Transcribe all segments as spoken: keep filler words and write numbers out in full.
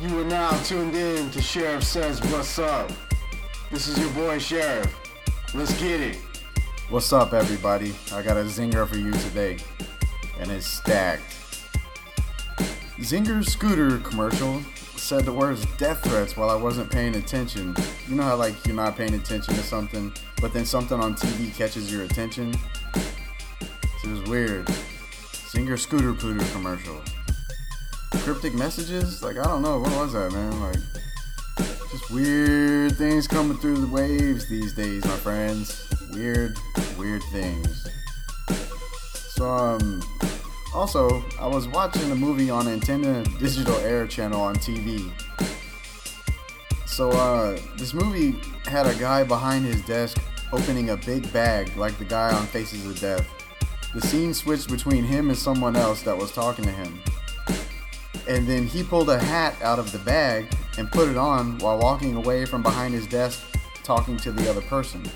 You are now tuned in to Sheriff Says What's Up. This is your boy Sheriff. Let's get it. What's up, everybody? I got a zinger for you today, and it's stacked. Zinger's scooter commercial said the words death threats while I wasn't paying attention. You know how like you're not paying attention to something, but then something on T V catches your attention? So it was weird. Zinger scooter pooter commercial. Cryptic messages? Like, I don't know. What was that, man? Like, just weird things coming through the waves these days, my friends. Weird, weird things. So, um, also, I was watching a movie on Antenna Digital Air channel on T V. So, uh, this movie had a guy behind his desk opening a big bag like the guy on Faces of Death. The scene switched between him and someone else that was talking to him. And then he pulled a hat out of the bag and put it on while walking away from behind his desk talking to the other person.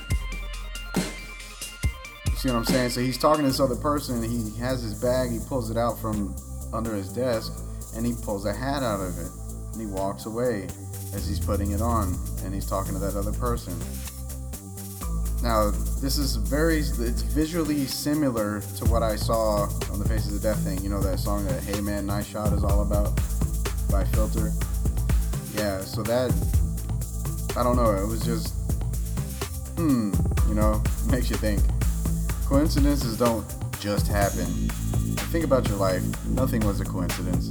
You see what I'm saying? So he's talking to this other person, and he has his bag, he pulls it out from under his desk, and he pulls a hat out of it. And he walks away as he's putting it on, and he's talking to that other person. Now, this is very, it's visually similar to what I saw on the Faces of Death thing. You know that song that Hey Man, Nice Shot is all about by Filter? Yeah, so that, I don't know, it was just, hmm, you know, makes you think. Coincidences don't just happen. Think about your life. Nothing was a coincidence.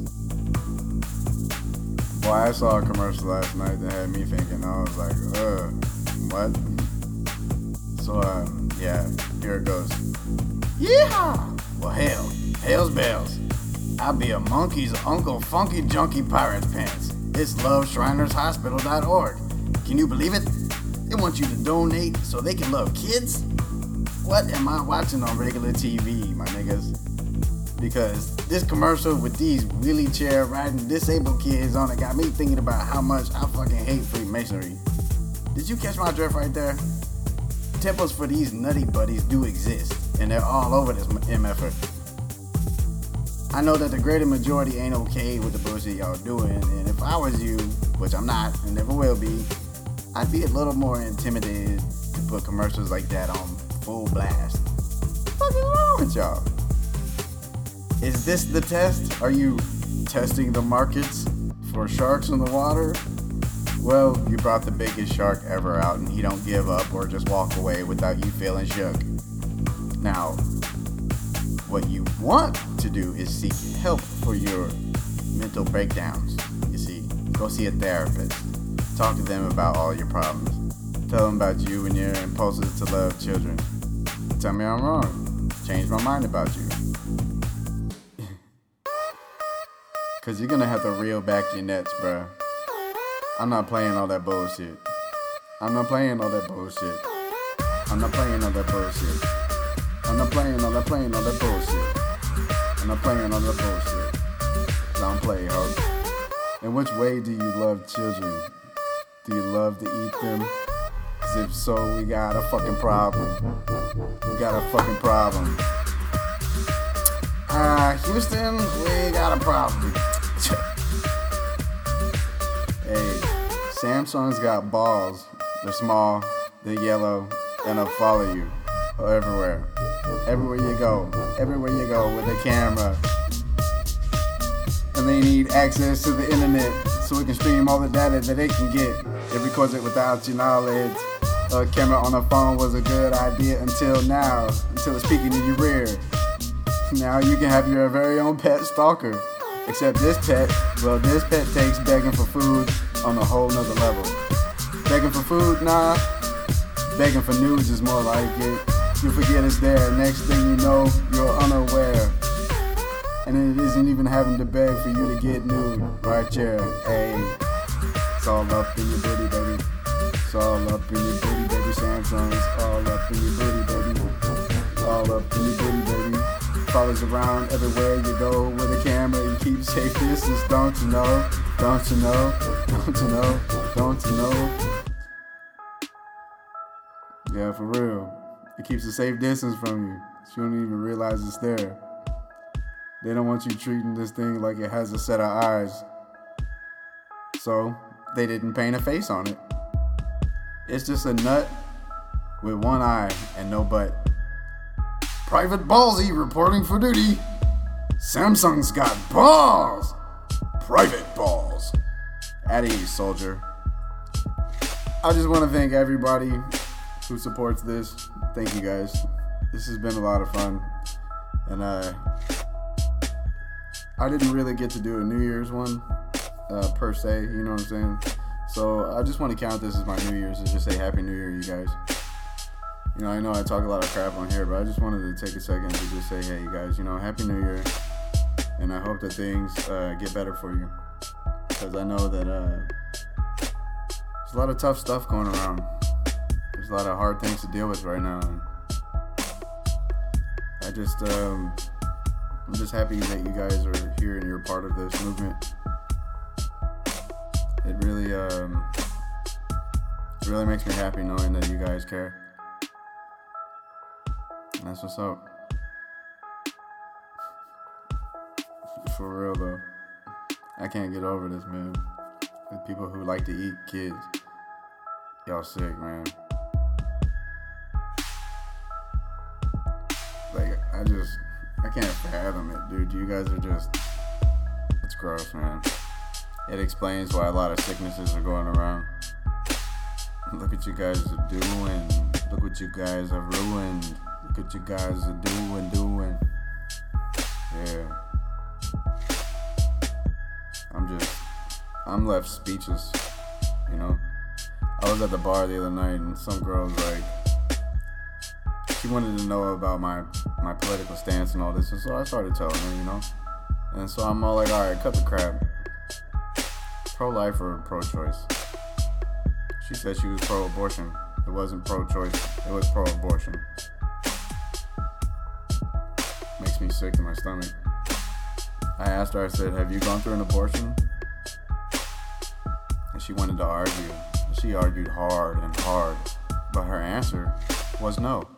Well, I saw a commercial last night that had me thinking, I was like, ugh, what? So, uh, yeah, here it goes. Yeehaw! Well, hell, hell's bells. I'll be a monkey's Uncle Funky Junkie Pirate's Pants. It's love shriners hospital dot org. Can you believe it? They want you to donate so they can love kids? What am I watching on regular T V, my niggas? Because this commercial with these wheelie chair riding disabled kids on it got me thinking about how much I fucking hate Freemasonry. Did you catch my drift right there? Temples for these nutty buddies do exist, and they're all over this M F R. I know that the greater majority ain't okay with the bullshit y'all doing, and if I was you, which I'm not and never will be, I'd be a little more intimidated to put commercials like that on full blast. What's wrong with y'all? Is this the test? Are you testing the markets for sharks in the water? Well, you brought the biggest shark ever out, and he don't give up or just walk away without you feeling shook. Now, what you want to do is seek help for your mental breakdowns. You see, go see a therapist. Talk to them about all your problems. Tell them about you and your impulses to love children. Tell me I'm wrong. Change my mind about you. Cause you're gonna have to reel back your nets, bruh. I'm not playing all that bullshit. I'm not playing all that bullshit. I'm not playing all that bullshit. I'm not playing all that playing all that bullshit. I'm not playing all that bullshit. Don't play, ho. In which way do you love children? Do you love to eat them? Cause if so, we got a fucking problem. We got a fucking problem. Uh, Houston, we got a problem. Hey, Samsung's got balls. They're small, they're yellow, and they'll follow you everywhere. Everywhere you go. Everywhere you go with a camera. And they need access to the internet so we can stream all the data that they can get. It records it without your knowledge. A camera on a phone was a good idea until now. Until it's peeking in your rear. Now you can have your very own pet stalker. Except this pet, well, this pet takes begging for food on a whole nother level. Begging for food, nah. Begging for nudes is more like it. You forget it's there. Next thing you know, you're unaware. And it isn't even having to beg for you to get nude. Right here, hey. It's all up in your booty, baby. It's all up in your booty, baby. Samsung, it's all up in your booty, baby. All up in your booty, baby. Follows around everywhere you go with a camera and keep safe distance. Don't you know? Don't you know? Don't you know? Don't you know? Yeah, for real. It keeps a safe distance from you. So you don't even realize it's there. They don't want you treating this thing like it has a set of eyes. So they didn't paint a face on it. It's just a nut with one eye and no butt. Private Ballsy reporting for duty. Samsung's got balls. Private balls. At ease, soldier. I just want to thank everybody who supports this. Thank you guys. This has been a lot of fun. And uh, I didn't really get to do a New Year's one uh, per se, you know what I'm saying? So I just want to count this as my New Year's and just say Happy New Year, you guys. You know, I know I talk a lot of crap on here, but I just wanted to take a second to just say, hey, you guys, you know, Happy New Year. And I hope that things uh, get better for you. Because I know that uh, there's a lot of tough stuff going around. There's a lot of hard things to deal with right now. And I just, um, I'm just happy that you guys are here and you're part of this movement. It really, um, it really makes me happy knowing that you guys care. And that's what's up. For real though, I can't get over this, man. The people who like to eat kids, y'all sick, man. Like, I just, I can't fathom it, dude. You guys are just, it's gross, man. It explains why a lot of sicknesses are going around. Look what you guys are doing. Look what you guys have ruined. Look what you guys are doing, doing. Yeah. I'm just, I'm left speechless, you know. I was at the bar the other night and some girl was like, she wanted to know about my, my political stance and all this, and so I started telling her, you know. And so I'm all like, all right, cut the crap. Pro-life or pro-choice? She said she was pro-abortion. It wasn't pro-choice, it was pro-abortion. Makes me sick in my stomach. I asked her, I said, have you gone through an abortion? And she wanted to argue. She argued hard and hard, but her answer was no.